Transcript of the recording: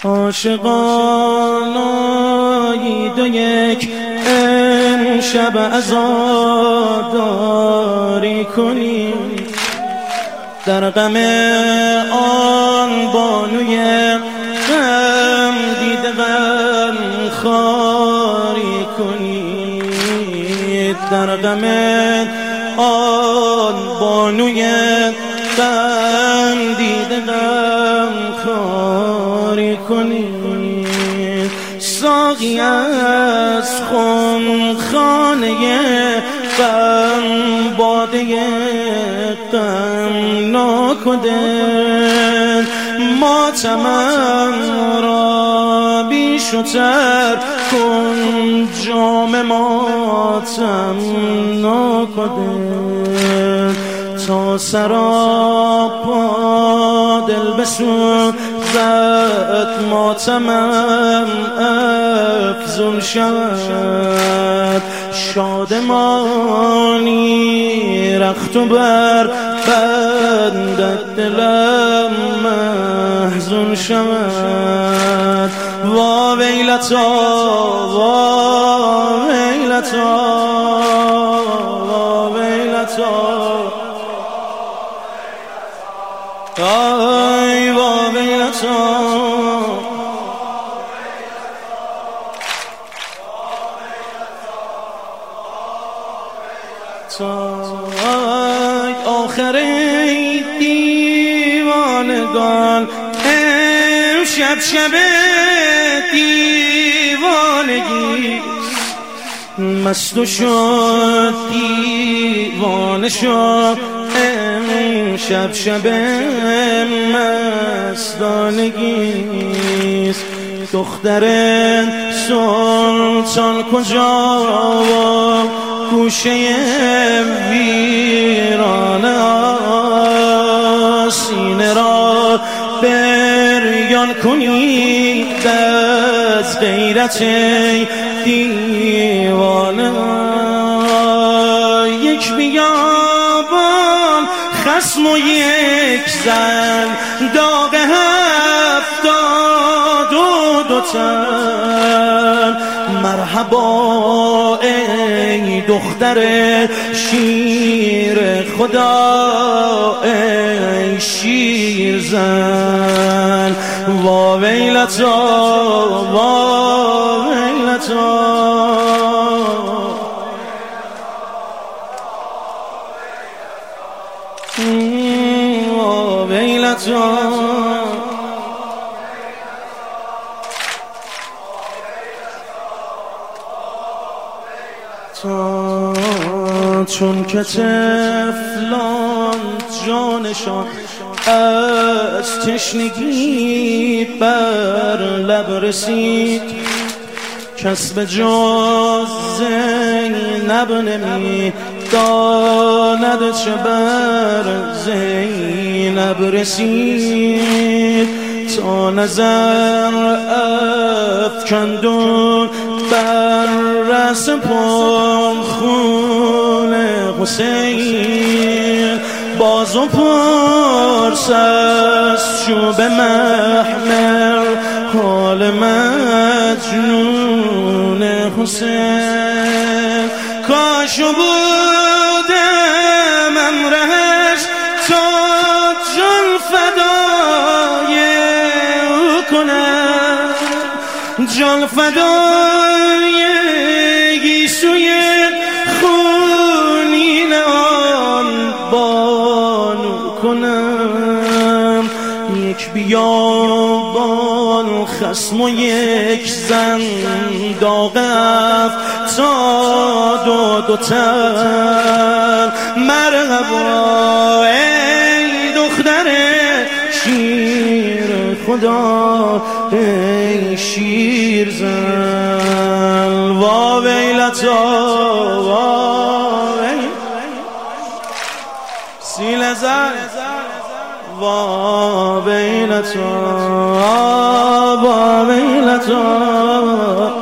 عاشقانایی دو یک امشب عزاداری کنیم، در غم آن بانوی غم دیده غم خواری کنید، در غم آن بانوی غم دیده غم خواری کنید. ساقی از خمخانه غم باده غم ناکده، ماتمم را بیش و تر کن، جام ماتم ناکده، تا سراپا دل بسوزد ماتمم افزون شود، شادمانی رخت و بر بندد دلم محزون شود. وا ویلتا وا ویلتا وا ویلتا آی وا ویلتا آخر دیوانگان امشب شب دیوانگیست، مست و شد دیوانه شد امشب شب مستانگیست. دختر سلطان کجا و گوشه ویرانه، سینه را بریان کنید از غیرت دیوانه. یک بیابان خصم و یک زن، داغ 72 تن، مرحبا ای دختر شیر خدا ای شیر زن. وا ویلتا وا ویلتا وا ویلتا چون که طفلان جانشان از تشنگی بر لب رسید، کس به جز زینب نمی داند چه بر زینب رسید، تا نظر افکندون بر رأس خون حسین، باز و پرس از چوب محمر حال مجنون حسین. کاش بودم امرهش تا جان فدای او کنم، جان فدای گیسوی خونین آن بانو کنم. یک بیابان خصم و یک زن، داغ 72 تن، مرحبا ای دختر شیر خدا ای شیر زن. وا ویلتا وا سیل زن، وا ویلتا وا ویلتا